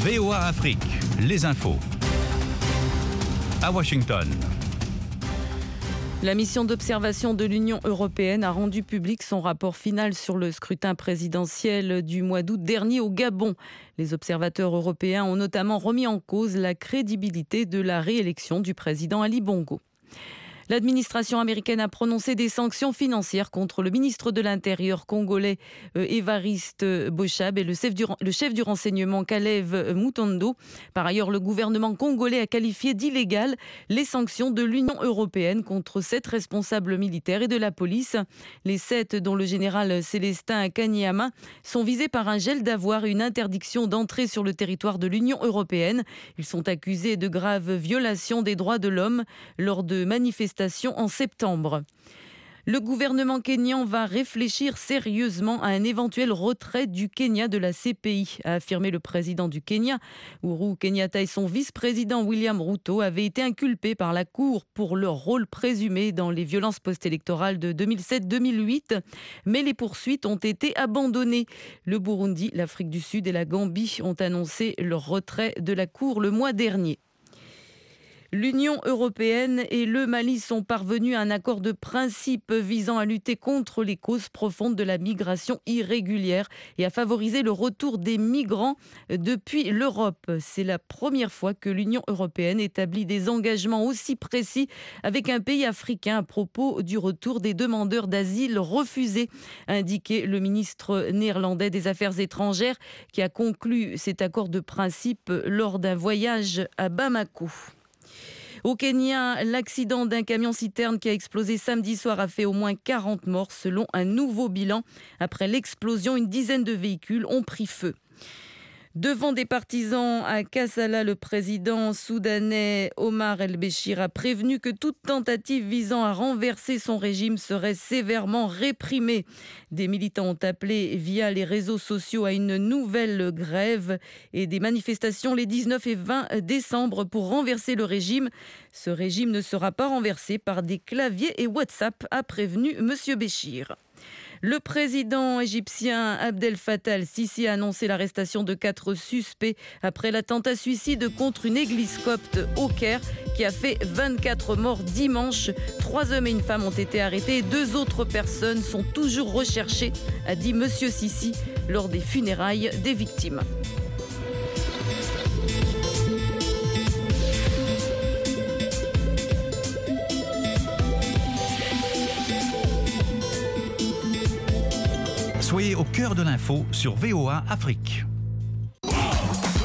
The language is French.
VOA Afrique, les infos. À Washington. La mission d'observation de l'Union européenne a rendu public son rapport final sur le scrutin présidentiel du mois d'août dernier au Gabon. Les observateurs européens ont notamment remis en cause la crédibilité de la réélection du président Ali Bongo. L'administration américaine a prononcé des sanctions financières contre le ministre de l'Intérieur congolais Évariste Boshab et le chef du renseignement Kalev Mutondo. Par ailleurs, le gouvernement congolais a qualifié d'illégales les sanctions de l'Union européenne contre 7 responsables militaires et de la police. Les 7, dont le général Célestin Kanyama, sont visés par un gel d'avoirs et une interdiction d'entrée sur le territoire de l'Union européenne. Ils sont accusés de graves violations des droits de l'homme lors de manifestations en septembre. Le gouvernement kényan va réfléchir sérieusement à un éventuel retrait du Kenya de la CPI, a affirmé le président du Kenya. Uhuru Kenyatta et son vice-président William Ruto avaient été inculpés par la Cour pour leur rôle présumé dans les violences post-électorales de 2007-2008, mais les poursuites ont été abandonnées. Le Burundi, l'Afrique du Sud et la Gambie ont annoncé leur retrait de la Cour le mois dernier. L'Union européenne et le Mali sont parvenus à un accord de principe visant à lutter contre les causes profondes de la migration irrégulière et à favoriser le retour des migrants depuis l'Europe. C'est la première fois que l'Union européenne établit des engagements aussi précis avec un pays africain à propos du retour des demandeurs d'asile refusés, a indiqué le ministre néerlandais des Affaires étrangères qui a conclu cet accord de principe lors d'un voyage à Bamako. Au Kenya, l'accident d'un camion-citerne qui a explosé samedi soir a fait au moins 40 morts selon un nouveau bilan. Après l'explosion, une dizaine de véhicules ont pris feu. Devant des partisans à Kassala, le président soudanais Omar el-Béchir a prévenu que toute tentative visant à renverser son régime serait sévèrement réprimée. Des militants ont appelé via les réseaux sociaux à une nouvelle grève et des manifestations les 19 et 20 décembre pour renverser le régime. Ce régime ne sera pas renversé par des claviers et WhatsApp, a prévenu M. Béchir. Le président égyptien Abdel Fattah el-Sisi a annoncé l'arrestation de 4 suspects après l'attentat suicide contre une église copte au Caire qui a fait 24 morts dimanche. 3 hommes et une femme ont été arrêtés et 2 autres personnes sont toujours recherchées, a dit M. Sisi lors des funérailles des victimes. Soyez au cœur de l'info sur VOA Afrique.